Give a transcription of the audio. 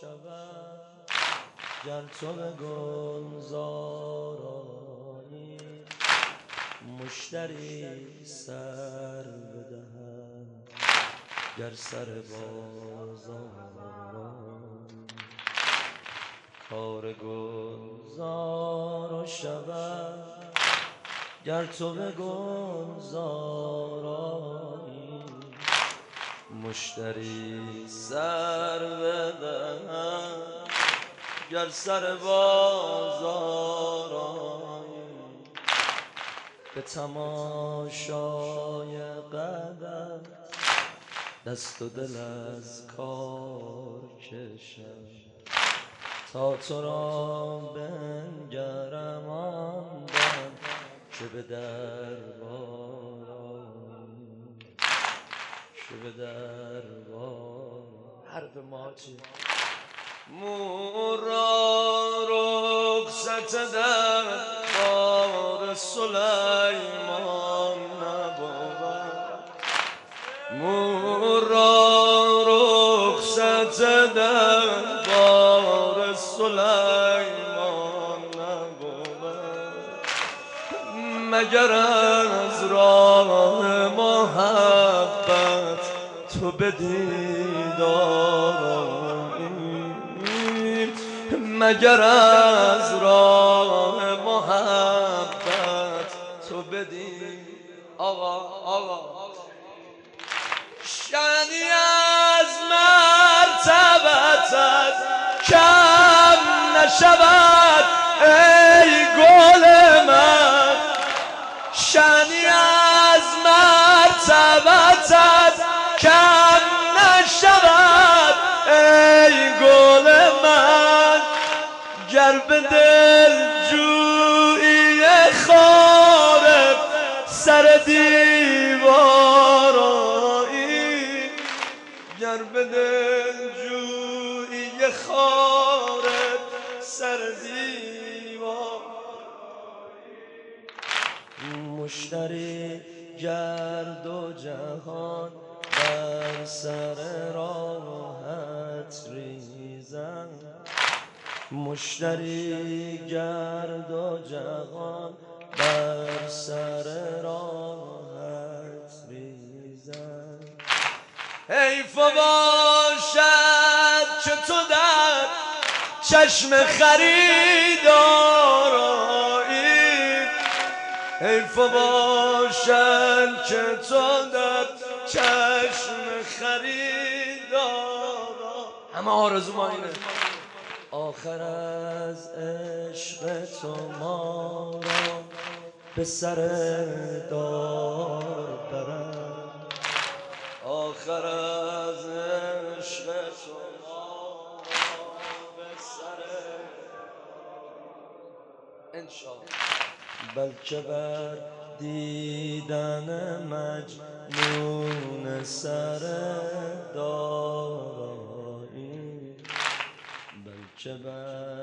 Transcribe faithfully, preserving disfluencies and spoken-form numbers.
شود گر تو به گلزارایی مشتری سر بدهد گر سر بازارایی کار گلزار شود گر تو به گلزارایی مشتری سر بدهد گر سر بازارایی به تماشای قدرت دست و دل از کار کشم تا تو را بنگرم آن دم که به دربار آیی که به دربار حرف ما چی؟ مورا رخصت در بار سلیمان نبود مورا رخصت در بار سلیمان نبود مگر از راه محبت تو به دیدار مگر از راه محبت تو بدی آقا آقا شنی از مرتبتت کم نشود ای گل من شنی از مرتبتت کم نشود ای گل من گر به دل جویی خار سر دیوار آیی گر به دل جویی خار سر دیوار مشتری گرد و جهان بر سر راحت ریزم مشتری گرد و جهان بر سر راحت ریزم حیف باشد که تو در چشم خریدار آیی حیف باشد که تو در چشم خریدار همه آرزو ما اینه آخر از عشق تو ما را به سر دار برم آخر از عشق تو ما را به سر انشاءالله بلکه بر دیدن مجنون سر دار که بر